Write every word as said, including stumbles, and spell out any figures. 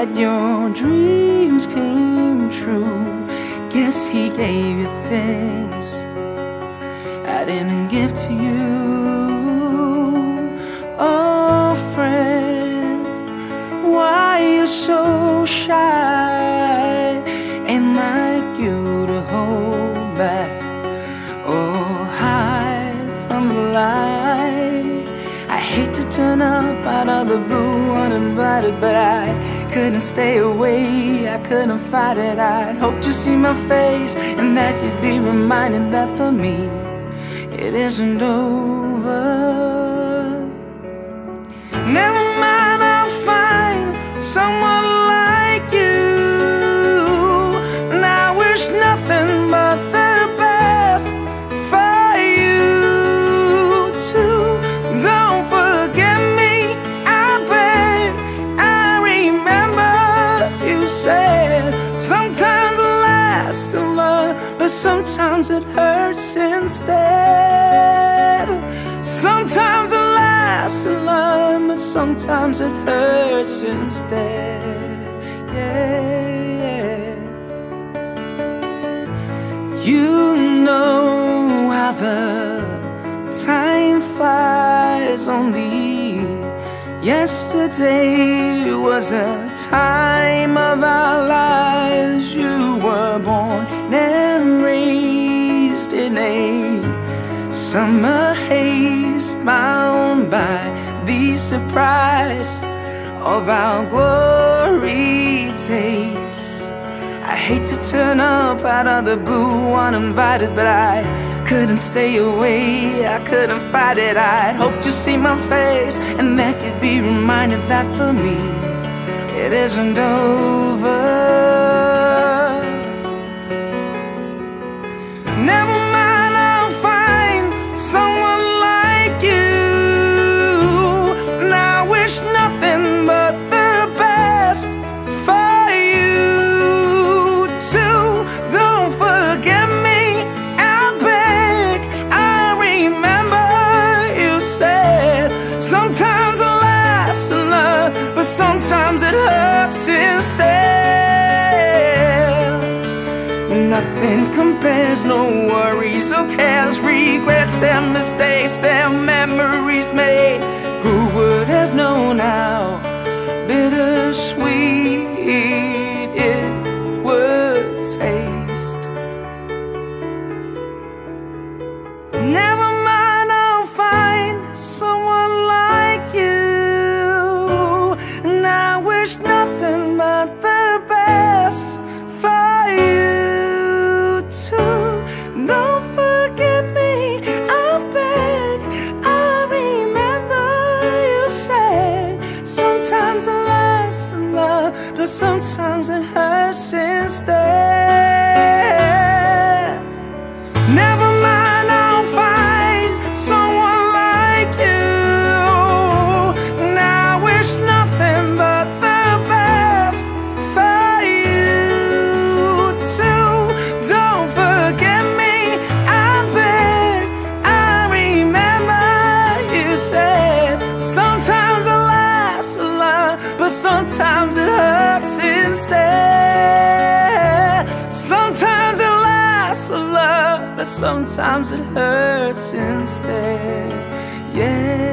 that your dreams came true. Guess he gave you things I didn't give to you. Oh friend, why you so shy? Ain't like you to hold back or hide from the light. I hate to turn up out of the blue uninvited, but I couldn't stay away, I couldn't fight it. I'd hoped to see my face and that you'd be reminded that for me it isn't over. Never mind, I'll find someone like you, and I wish nothing but the best for you too. Don't forget me, I beg. I remember you said sometimes it lasts in love, but sometimes it hurts instead. Sometimes it lasts in love, but sometimes it hurts instead. Yeah, yeah. You know how the time flies. Only yesterday was a time of our lives. You were born and raised in a summer haze, bound by the surprise of our glory days. I hate to turn up out of the blue uninvited, but I couldn't stay away, I couldn't fight it. I'd hoped to see my face and that you'd be reminded that for me it isn't over. Never mind, I'll find someone like you, and I wish nothing but the best for you too. Don't forget me, I beg. I remember you said sometimes it lasts in love, but sometimes it hurts instead. Nothing compares, no worries or cares, regrets and mistakes and memories made. Who would have known how bittersweet it would taste? Never mind, I'll find someone like you, and I wish nothing but the best for you too. Don't forget me, I beg. I remember you said sometimes it lasts in love, but sometimes it hurts instead. Never mind, I'll find someone like you, and I wish nothing but the best for you too. Don't forget me, I beg. I remember you said sometimes it lasts in love, but sometimes it hurts instead. Sometimes it lasts in love, but sometimes it hurts instead. Yeah.